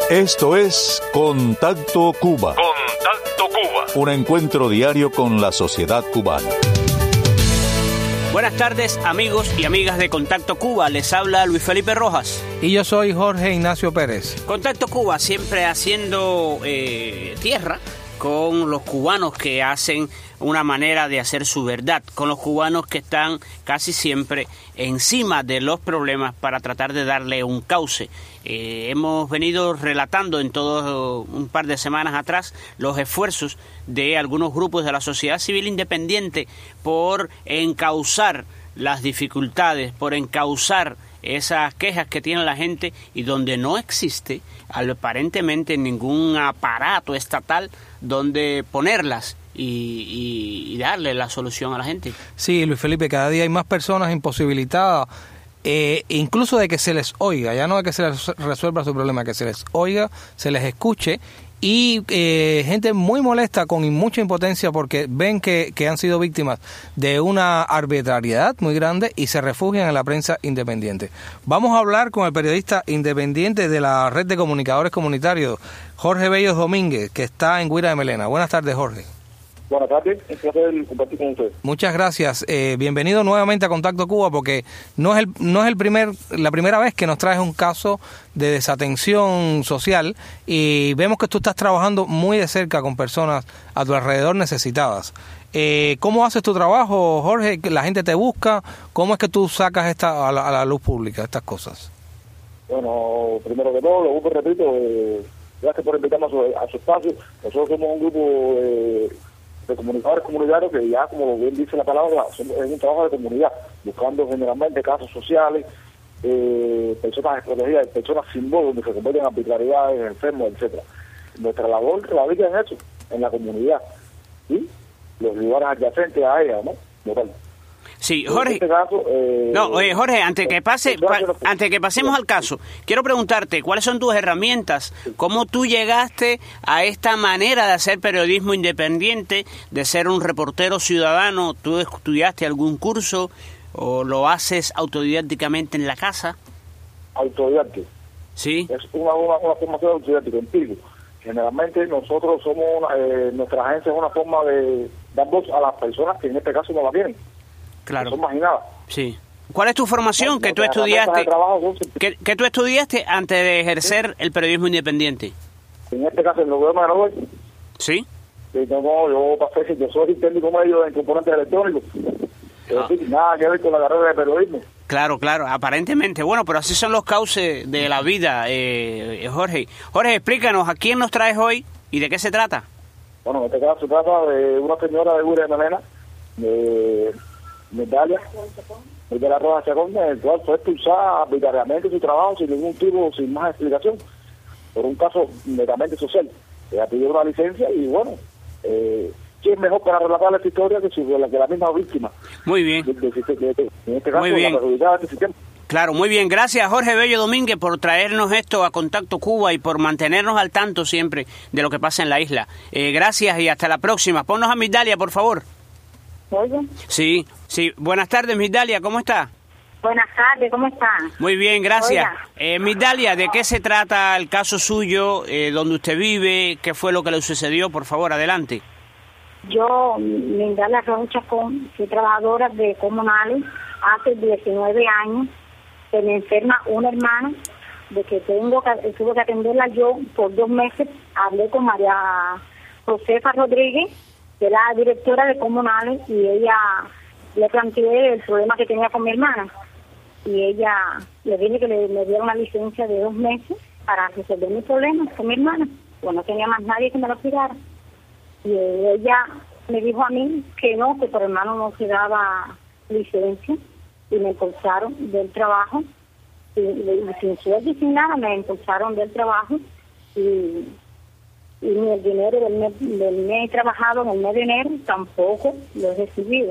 Esto es Contacto Cuba. Contacto Cuba. Un encuentro diario con la sociedad cubana. Buenas tardes, amigos y amigas de Contacto Cuba. Les habla Luis Felipe Rojas. Y yo soy Jorge Ignacio Pérez. Contacto Cuba siempre haciendo tierra con los cubanos que hacen una manera de hacer su verdad, con los cubanos que están casi siempre encima de los problemas para tratar de darle un cauce. Hemos venido relatando en todo un par de semanas atrás los esfuerzos de algunos grupos de la sociedad civil independiente por encauzar las dificultades, por encauzar esas quejas que tiene la gente y donde no existe aparentemente ningún aparato estatal donde ponerlas y darle la solución a la gente. Sí, Luis Felipe, cada día hay más personas imposibilitadas, incluso de que se les oiga, ya no de que se les resuelva su problema, que se les oiga, se les escuche, y gente muy molesta con mucha impotencia porque ven que han sido víctimas de una arbitrariedad muy grande y se refugian en la prensa independiente. Vamos a hablar con el periodista independiente de la Red de Comunicadores Comunitarios, Jorge Bello Domínguez, que está en Guira de Melena. Buenas tardes, Jorge. Buenas tardes, es un placer compartir con ustedes. Muchas gracias. Bienvenido nuevamente a Contacto Cuba, porque no es la primera vez que nos traes un caso de desatención social y vemos que tú estás trabajando muy de cerca con personas a tu alrededor necesitadas. ¿Cómo haces tu trabajo, Jorge? ¿La gente te busca? ¿Cómo es que tú sacas a la luz pública estas cosas? Bueno, primero que todo, lo busco, repito, gracias por invitarme a su espacio. Nosotros somos un grupo de comunicadores comunitarios que ya, como bien dice la palabra, es un trabajo de comunidad, buscando generalmente casos sociales, personas desprotegidas, personas sin voz, donde se cometen arbitrariedades, enfermos, etcétera. Nuestra labor radica en eso, en la comunidad, y los lugares adyacentes a ella, ¿no? Local. Sí, Jorge. En este caso, Jorge, antes que pasemos al caso, quiero preguntarte, ¿cuáles son tus herramientas? ¿Cómo tú llegaste a esta manera de hacer periodismo independiente, de ser un reportero ciudadano? ¿Tú estudiaste algún curso o lo haces autodidácticamente en la casa? Autodidáctico. Sí. Es una formación autodidáctica, empírico. Generalmente nosotros somos, nuestra agencia es una forma de dar voz a las personas que en este caso no la tienen. Claro. Son marginadas. Sí. ¿Cuál es tu formación que tú estudiaste? ¿Qué tú estudiaste antes de ejercer el periodismo independiente? En este caso, en el gobierno de Nueva York. ¿Sí? Yo pasé, yo soy técnico medio en componentes electrónicos. Nada que ver con la carrera de periodismo. Claro, aparentemente. Bueno, pero así son los cauces de la vida, Jorge. Jorge, explícanos, ¿a quién nos traes hoy y de qué se trata? Bueno, en este caso se trata de una señora de Guira de Melena, de Italia, de la Roja Chacón, en el cual fue expulsada arbitrariamente de su trabajo sin más explicación, por un caso netamente social. Ella pidió una licencia y bueno, ¿quién mejor para relatar esta historia que la misma víctima? Muy bien. En este caso, muy bien. la perjudicada de este sistema. Claro, muy bien. Gracias, Jorge Bello Domínguez, por traernos esto a Contacto Cuba y por mantenernos al tanto siempre de lo que pasa en la isla. Gracias y hasta la próxima. Ponnos a Migdalia, por favor. ¿Oye? Sí. Buenas tardes, Migdalia, ¿cómo está? Buenas tardes, ¿cómo están? Muy bien, gracias. Migdalia, ¿de qué se trata el caso suyo, donde usted vive? ¿Qué fue lo que le sucedió? Por favor, adelante. Yo, Migdalia Roja Chacón, soy trabajadora de comunales hace 19 años. Se me enferma una hermana, de que tuve que atenderla yo por 2 meses. Hablé con María Josefa Rodríguez, que era directora de comunales, y ella le planteé el problema que tenía con mi hermana. Y ella le dije que me diera una licencia de 2 meses para resolver mis problemas con mi hermana. Pues no tenía más nadie que me lo cuidara. Y ella me dijo a mí que no, que por hermano no se daba licencia, y me expulsaron del trabajo, y sin sueldo y sin nada, me expulsaron del trabajo, y ni el dinero del mes trabajado en el mes de enero tampoco lo he recibido,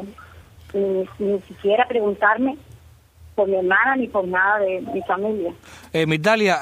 ni siquiera preguntarme por mi hermana ni por nada de mi familia. Migdalia,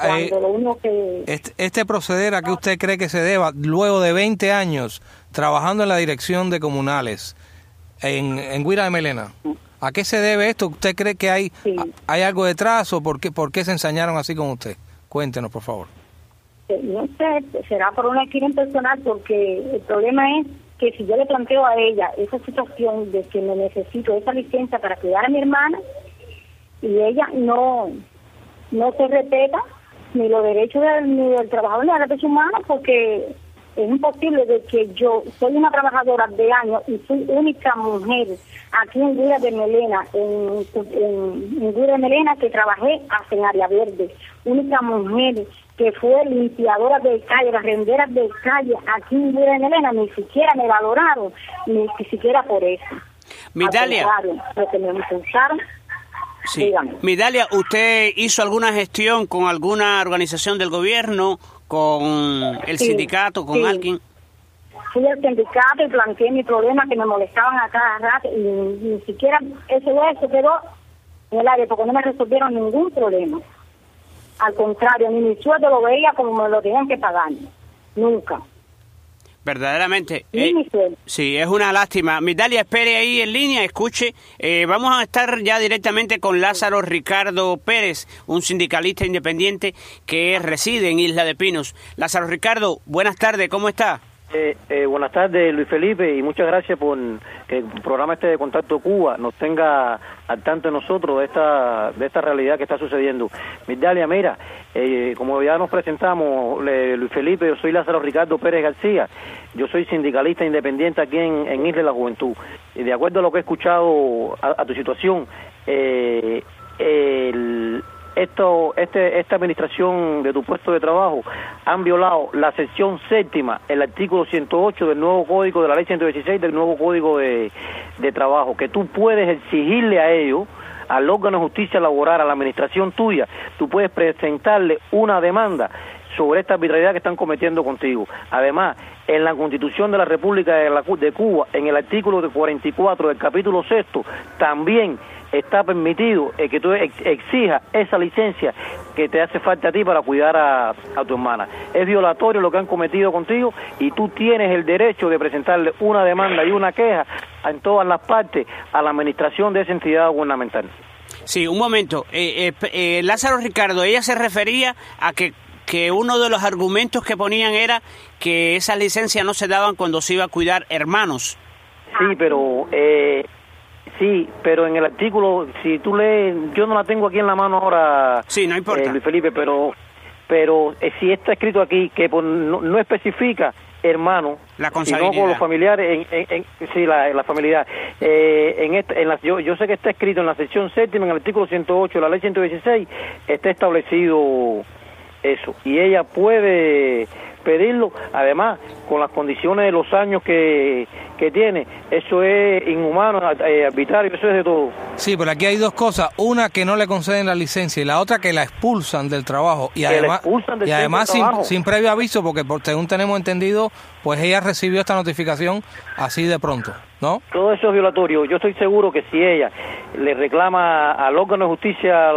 este proceder, ¿a qué usted cree que se deba luego de 20 años trabajando en la dirección de comunales en Guira de Melena? ¿A qué se debe esto? ¿Usted cree que hay algo detrás o por qué se ensañaron así con usted? Cuéntenos, por favor. No sé, será por una crimen personal, porque el problema es que si yo le planteo a ella esa situación de que me necesito esa licencia para cuidar a mi hermana, y ella no se respeta ni los derechos ni del trabajador ni de los derechos humanos, porque es imposible de que yo soy una trabajadora de años y soy única mujer aquí en Guira de Melena, en Guira de Melena, que trabajé hasta en Área Verde, única mujer que fue limpiadora de calle, barrenderas de calle aquí en Guira de Melena, ni siquiera me valoraron, ni siquiera por eso. Migdalia. Lo que me impulsaron. Sí. Migdalia, ¿usted hizo alguna gestión con alguna organización del gobierno, con el sindicato, con alguien? Fui al sindicato y planteé mi problema, que me molestaban a cada rato, y ni siquiera eso quedó en el aire, porque no me resolvieron ningún problema. Al contrario, ni mi sueldo lo veía como me lo tenían que pagar. Nunca. Verdaderamente. Mi sueldo. Sí, es una lástima. Migdalia, espere ahí en línea, escuche. Vamos a estar ya directamente con Lázaro Ricardo Pérez, un sindicalista independiente que reside en Isla de Pinos. Lázaro Ricardo, buenas tardes, ¿cómo está? Buenas tardes, Luis Felipe, y muchas gracias por que el programa de Contacto Cuba nos tenga al tanto de nosotros de esta realidad que está sucediendo. Migdalia, mira, como ya nos presentamos, Luis Felipe, yo soy Lázaro Ricardo Pérez García, yo soy sindicalista independiente aquí en Isla de la Juventud, y de acuerdo a lo que he escuchado a tu situación, esta administración de tu puesto de trabajo han violado la sección séptima, el artículo 108 del nuevo código, de la ley 116 del nuevo código de trabajo, que tú puedes exigirle a ellos, al órgano de justicia laboral, a la administración tuya, tú puedes presentarle una demanda sobre esta arbitrariedad que están cometiendo contigo. Además, en la Constitución de la República de Cuba, en el artículo 44 del capítulo 6, también está permitido que tú exijas esa licencia que te hace falta a ti para cuidar a tu hermana. Es violatorio lo que han cometido contigo, y tú tienes el derecho de presentarle una demanda y una queja en todas las partes a la administración de esa entidad gubernamental. Sí, un momento. Lázaro Ricardo, ella se refería a que uno de los argumentos que ponían era que esas licencias no se daban cuando se iba a cuidar hermanos. Sí, pero en el artículo, si tú lees, yo no la tengo aquí en la mano ahora, sí, no importa, Luis Felipe, pero si está escrito aquí que no especifica hermano, la sino con los familiares, la familiaridad. Yo sé que está escrito en la sección séptima, en el artículo 108 de la ley 116, está establecido eso, y ella puede pedirlo, además, con las condiciones de los años que tiene. Eso es inhumano, arbitrario, eso es de todo. Sí, pero aquí hay dos cosas, una que no le conceden la licencia y la otra que la expulsan del trabajo, y además sin previo aviso, porque según tenemos entendido, pues ella recibió esta notificación así de pronto, ¿no? Todo eso es violatorio. Yo estoy seguro que si ella le reclama al órgano de justicia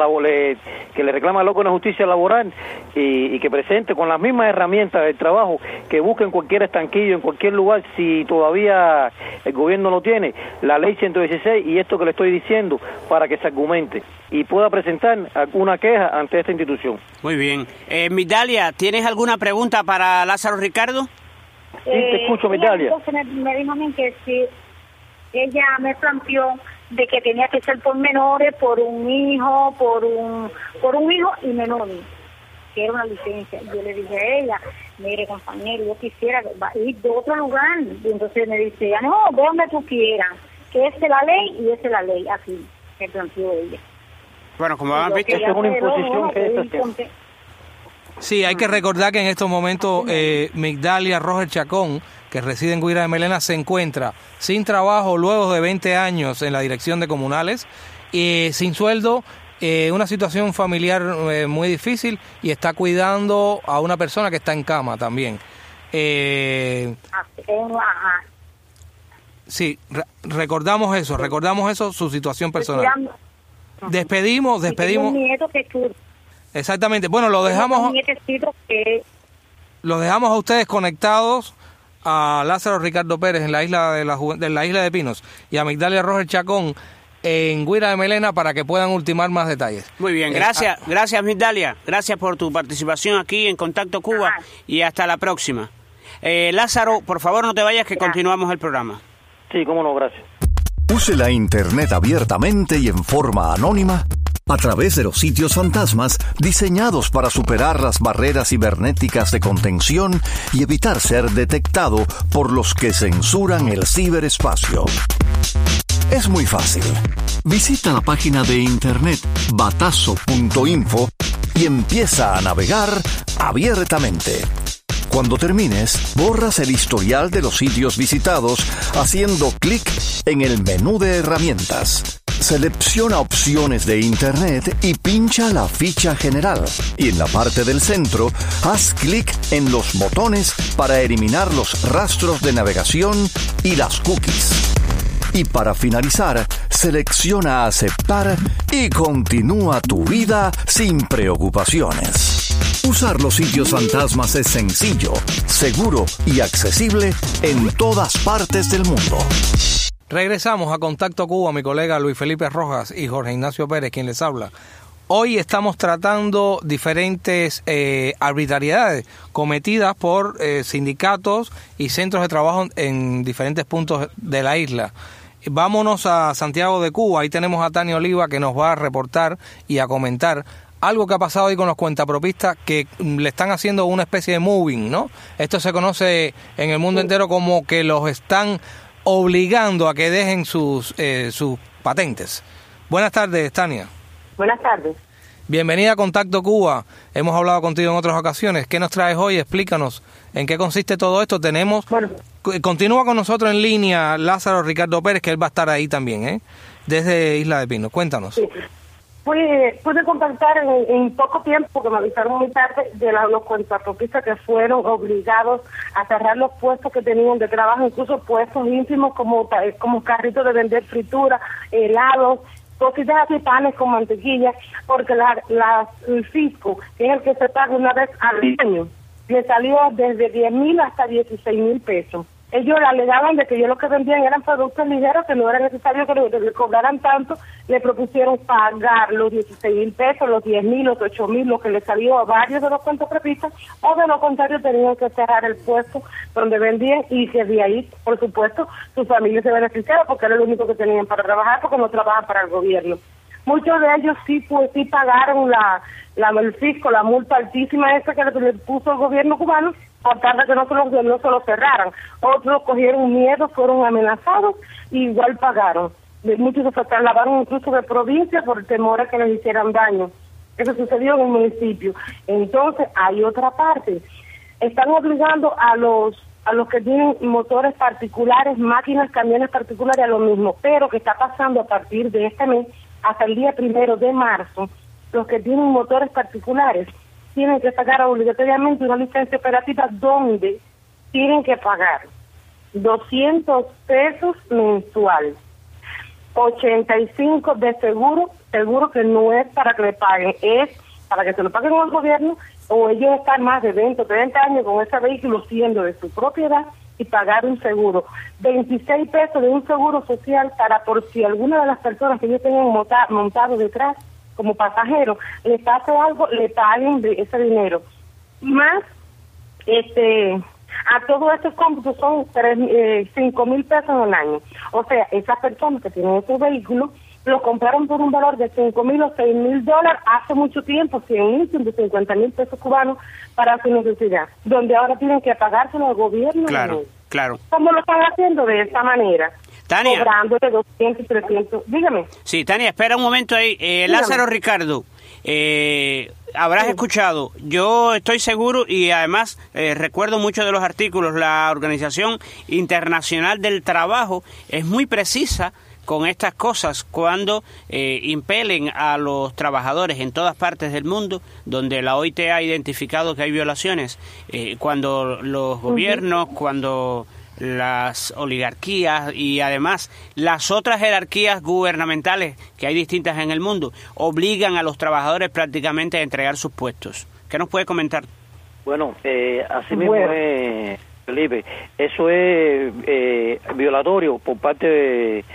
laboral y que presente con las mismas herramientas del trabajo, que busque en cualquier estanquillo, en cualquier lugar, si todavía el gobierno lo tiene, la ley 116 y esto que le estoy diciendo, para que se argumente y pueda presentar alguna queja ante esta institución. Muy bien. Migdalia, ¿tienes alguna pregunta para Lázaro Ricardo? Sí, te escucho, Migdalia. Me dijo a mí que si ella me planteó de que tenía que ser por menores, por un hijo y menores, que era una licencia. Yo le dije a ella, mire, compañero, yo quisiera ir de otro lugar. Y entonces me dice, no, ve donde tú quieras, que esa es la ley y esa es la ley, así me planteó ella. Bueno, como han visto, es una imposición que es así. Sí, hay que recordar que en estos momentos Migdalia Roger Chacón, que reside en Guira de Melena, se encuentra sin trabajo luego de 20 años en la dirección de comunales, sin sueldo, una situación familiar muy difícil, y está cuidando a una persona que está en cama también. Sí, recordamos eso, su situación personal. Despedimos. Un nieto que exactamente. Bueno, lo dejamos a ustedes conectados, a Lázaro Ricardo Pérez en la isla de Pinos y a Migdalia Roger Chacón en Guira de Melena para que puedan ultimar más detalles. Muy bien, gracias Migdalia, gracias por tu participación aquí en Contacto Cuba y hasta la próxima. Lázaro, por favor no te vayas que continuamos el programa. Sí, cómo no, gracias. Use la Internet abiertamente y en forma anónima a través de los sitios fantasmas diseñados para superar las barreras cibernéticas de contención y evitar ser detectado por los que censuran el ciberespacio. Es muy fácil. Visita la página de internet batazo.info y empieza a navegar abiertamente. Cuando termines, borras el historial de los sitios visitados haciendo clic en el menú de herramientas. Selecciona opciones de Internet y pincha la ficha general. Y en la parte del centro, haz clic en los botones para eliminar los rastros de navegación y las cookies. Y para finalizar, selecciona aceptar y continúa tu vida sin preocupaciones. Usar los sitios fantasmas es sencillo, seguro y accesible en todas partes del mundo. Regresamos a Contacto Cuba, mi colega Luis Felipe Rojas y Jorge Ignacio Pérez, quien les habla. Hoy estamos tratando diferentes arbitrariedades cometidas por sindicatos y centros de trabajo en diferentes puntos de la isla. Vámonos a Santiago de Cuba, ahí tenemos a Tania Oliva que nos va a reportar y a comentar algo que ha pasado ahí con los cuentapropistas que le están haciendo una especie de moving, ¿no? Esto se conoce en el mundo entero como que los están obligando a que dejen sus patentes. Buenas tardes, Tania. Buenas tardes. Bienvenida a Contacto Cuba. Hemos hablado contigo en otras ocasiones. ¿Qué nos traes hoy? Explícanos en qué consiste todo esto. Continúa con nosotros en línea Lázaro Ricardo Pérez, que él va a estar ahí también, desde Isla de Pino. Cuéntanos. Sí. Pude contactar en poco tiempo, porque me avisaron muy tarde, de los cuentapropistas que fueron obligados a cerrar los puestos que tenían de trabajo, incluso puestos ínfimos como carritos de vender fritura, helados, cositas así, panes con mantequilla, porque el fisco, que es el que se paga una vez al año, le salió desde 10,000 hasta 16,000 pesos. Ellos alegaban de que ellos lo que vendían eran productos ligeros, que no era necesario que le cobraran tanto. Le propusieron pagar los 16,000 pesos, los 10,000, los 8,000, lo que le salió a varios de los cuentapropistas, o de lo contrario tenían que cerrar el puesto donde vendían, y que de ahí, por supuesto, su familia se beneficiaba porque era lo único que tenían para trabajar, porque no trabajan para el gobierno. Muchos de ellos sí pagaron el fisco, la multa altísima esa que le puso el gobierno cubano, por tarde que no se lo cerraran. Otros cogieron miedo, fueron amenazados y igual pagaron. Muchos se trasladaron incluso de provincia por temor a que les hicieran daño. Eso sucedió en el municipio. Entonces hay otra parte. Están obligando a los que tienen motores particulares, máquinas, camiones particulares, a lo mismo. Pero que está pasando a partir de este mes hasta el día 1 de marzo, los que tienen motores particulares tienen que sacar obligatoriamente una licencia operativa donde tienen que pagar 200 pesos mensual, 85 de seguro que no es para que le paguen, es para que se lo paguen al gobierno, o ellos están más de 20 o 30 años con ese vehículo siendo de su propiedad y pagar un seguro. 26 pesos de un seguro social para por si alguna de las personas que ellos tengan montado detrás como pasajero les pase algo, le paguen de ese dinero. Más, a todos estos cómputos son 5,000 pesos al año. O sea, esas personas que tienen ese vehículo lo compraron por un valor de 5,000 o 6,000 dólares hace mucho tiempo, 100,000, 150,000 pesos cubanos para su necesidad, donde ahora tienen que pagárselo al gobierno. Claro. ¿Cómo lo están haciendo? De esta manera. Tania. Cobrándole 200 y 300. Dígame. Sí, Tania, espera un momento ahí. Lázaro Ricardo, habrás escuchado. Yo estoy seguro y además recuerdo muchos de los artículos. La Organización Internacional del Trabajo es muy precisa con estas cosas cuando impelen a los trabajadores en todas partes del mundo donde la OIT ha identificado que hay violaciones, cuando los gobiernos, cuando las oligarquías y además las otras jerarquías gubernamentales que hay distintas en el mundo obligan a los trabajadores prácticamente a entregar sus puestos. ¿Qué nos puede comentar? Bueno, así mismo es, Felipe. Eso es violatorio por parte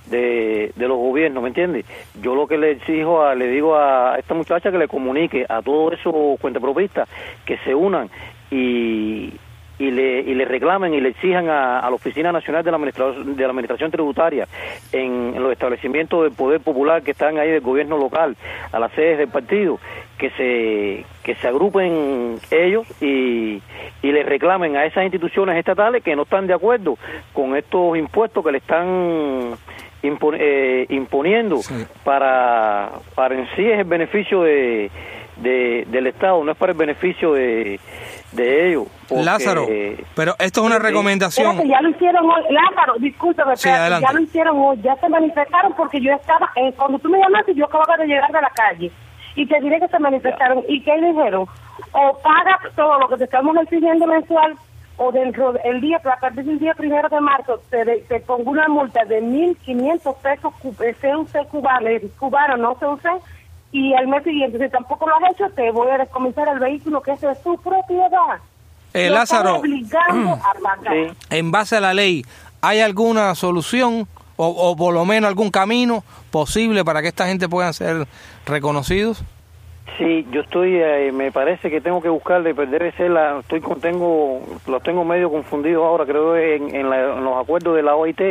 de los gobiernos, ¿me entiendes? Yo lo que le digo a esta muchacha que le comunique a todos esos cuentapropistas que se unan y le reclamen y le exijan a la Oficina Nacional de la Administración Tributaria en los establecimientos del Poder Popular que están ahí del gobierno local, a las sedes del partido, que se agrupen ellos y le reclamen a esas instituciones estatales que no están de acuerdo con estos impuestos que le están imponiendo. Sí. Para en sí es el beneficio del Estado, no es para el beneficio de ellos. Porque, Lázaro, pero esto es una recomendación. Ya lo hicieron hoy, Lázaro, discúlpame, sí, ya lo hicieron hoy, ya se manifestaron porque yo estaba, cuando tú me llamaste, yo acababa de llegar de la calle y te diré que se manifestaron. ¿Y qué dijeron? O paga todo lo que te estamos exigiendo mensual, o dentro del día, a partir del día 1 de marzo, te pongo una multa de 1.500 pesos cubano, no CUC, y al mes siguiente, si tampoco lo has hecho, te voy a descomisar el vehículo, que es de su propiedad. Lázaro, obligando a pagar. Sí. En base a la ley, ¿hay alguna solución o por lo menos algún camino posible para que esta gente pueda ser reconocidos? Sí, yo me parece que tengo que buscarle, debe ser los tengo medio confundidos ahora, creo en los acuerdos de la OIT,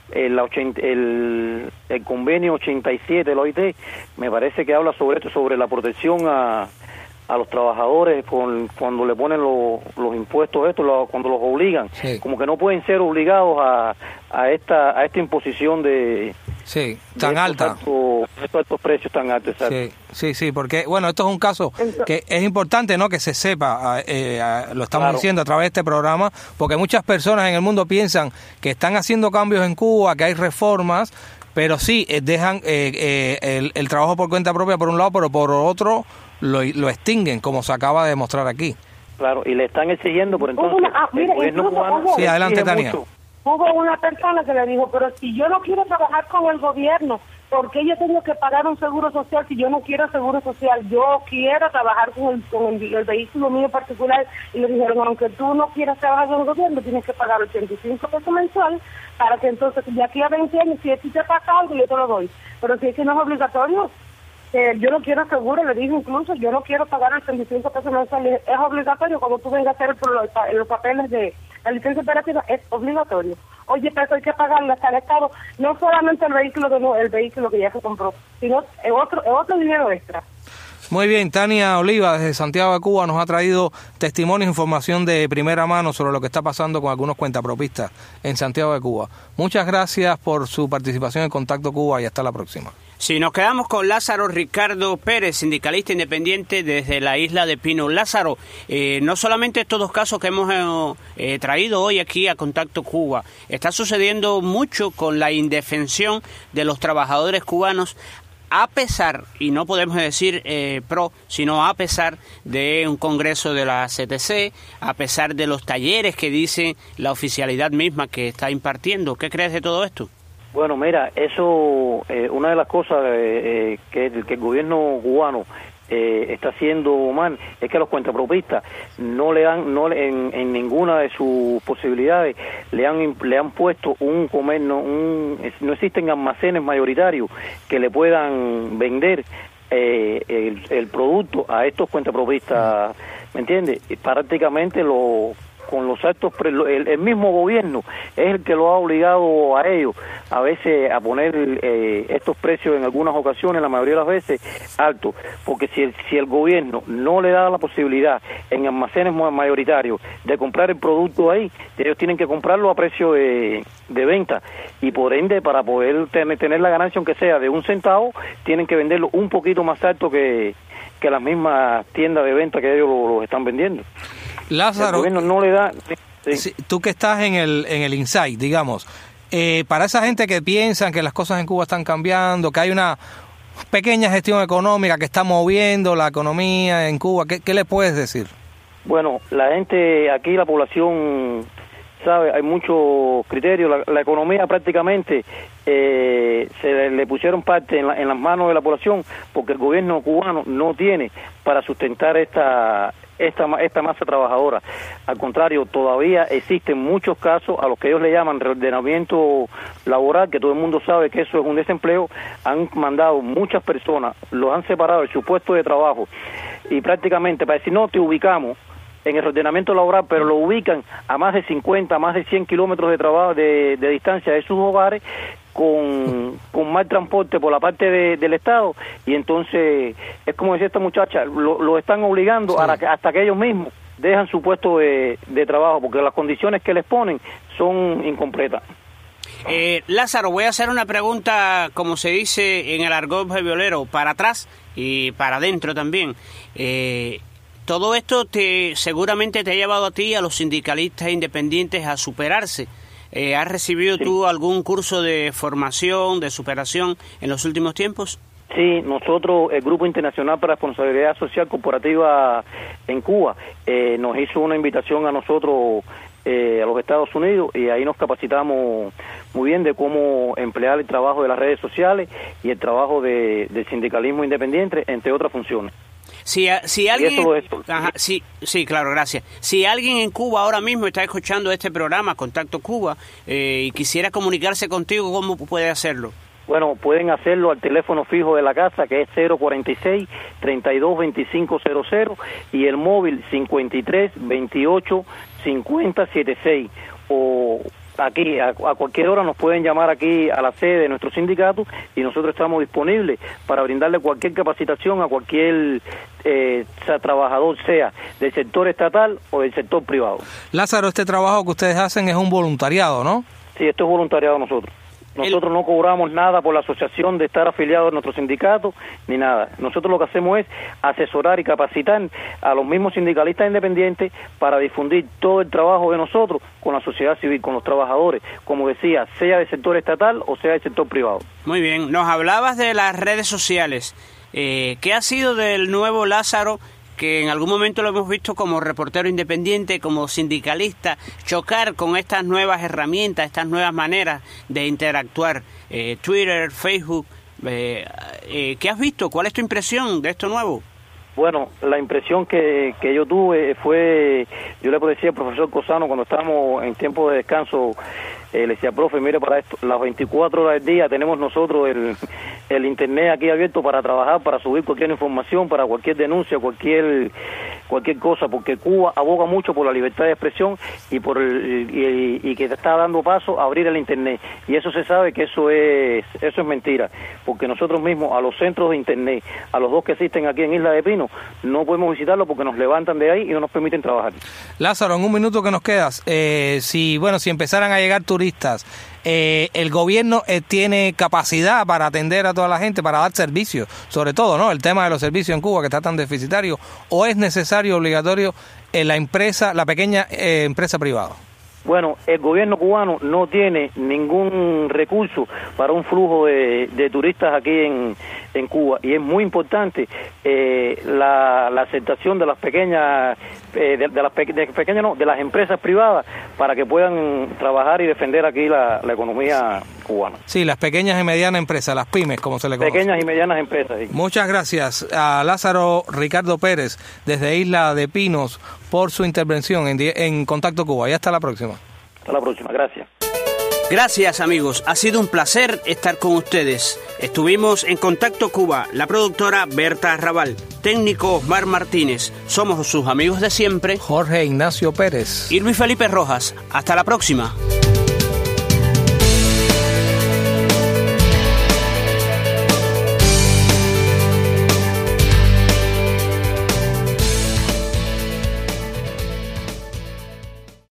el convenio 87 de la OIT, me parece que habla sobre esto, sobre la protección a los trabajadores cuando le ponen los impuestos cuando los obligan, sí. Como que no pueden ser obligados a esta imposición de tan alta, estos precios tan altos. Sí, porque bueno, esto es un caso que es importante, ¿no?, que se sepa, lo estamos diciendo a través de este programa, porque muchas personas en el mundo piensan que están haciendo cambios en Cuba, que hay reformas, pero sí dejan el trabajo por cuenta propia por un lado, pero por otro lo extinguen, como se acaba de demostrar aquí. Claro, y le están exigiendo por entonces el gobierno cubano. Sí, adelante, Tania. Hubo una persona que le dijo, pero si yo no quiero trabajar con el gobierno, ¿por qué yo tengo que pagar un seguro social si yo no quiero seguro social? Yo quiero trabajar con el vehículo mío particular. Y le dijeron, aunque tú no quieras trabajar con el gobierno, tienes que pagar 85 pesos mensual para que entonces, de aquí a 20 años, si a ti te pasa algo, yo te lo doy. Pero si es que no es obligatorio, yo no quiero seguro, le dije incluso, yo no quiero pagar 85 pesos mensuales. Es obligatorio cuando tú vengas a hacer los papeles de la licencia operativa, es obligatorio. Oye, pero hay que pagarle hasta el Estado, no solamente el vehículo que ya se compró, sino otro dinero extra. Muy bien, Tania Oliva desde Santiago de Cuba nos ha traído testimonio e información de primera mano sobre lo que está pasando con algunos cuentapropistas en Santiago de Cuba. Muchas gracias por su participación en Contacto Cuba y hasta la próxima. Sí, nos quedamos con Lázaro Ricardo Pérez, sindicalista independiente desde la isla de Pino. Lázaro, no solamente estos dos casos que hemos traído hoy aquí a Contacto Cuba, está sucediendo mucho con la indefensión de los trabajadores cubanos, a pesar, y no podemos decir sino a pesar de un congreso de la CTC, a pesar de los talleres que dice la oficialidad misma que está impartiendo. ¿Qué crees de todo esto? Bueno, mira, eso, una de las cosas que el gobierno cubano está haciendo mal es que los cuentapropistas en ninguna de sus posibilidades le han puesto no existen almacenes mayoritarios que le puedan vender el producto a estos cuentapropistas, ¿me entiendes? Prácticamente con los actos, el mismo gobierno es el que lo ha obligado a ellos a veces a poner estos precios en algunas ocasiones, la mayoría de las veces, altos, porque si el gobierno no le da la posibilidad en almacenes mayoritarios de comprar el producto ahí, ellos tienen que comprarlo a precio de venta, y por ende, para poder tener la ganancia, aunque sea de 1 centavo, tienen que venderlo un poquito más alto que las mismas tiendas de venta que ellos lo están vendiendo. Lázaro, el gobierno no le da. Sí. Tú que estás en el Insight, digamos, para esa gente que piensan que las cosas en Cuba están cambiando, que hay una pequeña gestión económica que está moviendo la economía en Cuba, ¿qué le puedes decir? Bueno, la gente aquí, la población, sabe, hay muchos criterios. La economía prácticamente se le pusieron parte en las manos de la población, porque el gobierno cubano no tiene para sustentar esta masa trabajadora. Al contrario, todavía existen muchos casos a los que ellos le llaman reordenamiento laboral, que todo el mundo sabe que eso es un desempleo. Han mandado muchas personas, los han separado de su puesto de trabajo y prácticamente para decir, no, te ubicamos en el ordenamiento laboral, pero lo ubican a más de 50, más de 100 kilómetros de trabajo de distancia de sus hogares, con mal transporte por la parte del Estado, y entonces es como decía esta muchacha, lo están obligando hasta que ellos mismos dejan su puesto de trabajo, porque las condiciones que les ponen son incompletas. Lázaro, voy a hacer una pregunta, como se dice en el argot violero, para atrás y para adentro también. Todo esto seguramente te ha llevado a ti, a los sindicalistas independientes, a superarse. ¿Has recibido tú algún curso de formación, de superación en los últimos tiempos? Sí, nosotros, el Grupo Internacional para Responsabilidad Social Corporativa en Cuba, nos hizo una invitación a nosotros, a los Estados Unidos, y ahí nos capacitamos muy bien de cómo emplear el trabajo de las redes sociales y el trabajo del sindicalismo independiente, entre otras funciones. Si alguien, sí, claro, gracias. Si alguien en Cuba ahora mismo está escuchando este programa, Contacto Cuba, y quisiera comunicarse contigo, ¿cómo puede hacerlo? Bueno, pueden hacerlo al teléfono fijo de la casa, que es 046-322500, y el móvil 5328-5076, o aquí a cualquier hora nos pueden llamar aquí a la sede de nuestro sindicato, y nosotros estamos disponibles para brindarle cualquier capacitación a cualquier trabajador, sea del sector estatal o del sector privado. Lázaro, este trabajo que ustedes hacen es un voluntariado, ¿no? Sí, esto es voluntariado nosotros. Nosotros no cobramos nada por la asociación de estar afiliados a nuestro sindicato, ni nada. Nosotros lo que hacemos es asesorar y capacitar a los mismos sindicalistas independientes para difundir todo el trabajo de nosotros con la sociedad civil, con los trabajadores, como decía, sea del sector estatal o sea del sector privado. Muy bien, nos hablabas de las redes sociales. ¿Qué ha sido del nuevo Lázaro, que en algún momento lo hemos visto como reportero independiente, como sindicalista, chocar con estas nuevas herramientas, estas nuevas maneras de interactuar, Twitter, Facebook? ¿Qué has visto? ¿Cuál es tu impresión de esto nuevo? Bueno, la impresión que yo tuve fue, yo le decía al profesor Cosano cuando estábamos en tiempo de descanso, le decía, profe, mire, para esto, las 24 horas del día tenemos nosotros el internet aquí abierto para trabajar, para subir cualquier información, para cualquier denuncia, cualquier cosa, porque Cuba aboga mucho por la libertad de expresión y que está dando paso a abrir el internet, y eso se sabe que eso es mentira, porque nosotros mismos a los centros de internet, a los dos que existen aquí en Isla de Pino, no podemos visitarlos porque nos levantan de ahí y no nos permiten trabajar. Lázaro, en un minuto que nos quedas, si empezaran a llegar turistas, el gobierno tiene capacidad para atender a toda la gente, para dar servicios, sobre todo, ¿no? El tema de los servicios en Cuba, que está tan deficitario, o es necesario, obligatorio, la pequeña empresa privada. Bueno, el gobierno cubano no tiene ningún recurso para un flujo de turistas aquí en Cuba, y es muy importante la aceptación de las pequeñas de las empresas privadas para que puedan trabajar y defender aquí la economía cubana. Sí, las pequeñas y medianas empresas, las pymes, como se le conoce. Pequeñas y medianas empresas, sí. Muchas gracias a Lázaro Ricardo Pérez desde Isla de Pinos por su intervención en Contacto Cuba, y hasta la próxima. Hasta la próxima, gracias. Gracias, amigos, ha sido un placer estar con ustedes. Estuvimos en Contacto Cuba, la productora Berta Raval, técnico Osmar Martínez. Somos sus amigos de siempre, Jorge Ignacio Pérez y Luis Felipe Rojas. Hasta la próxima.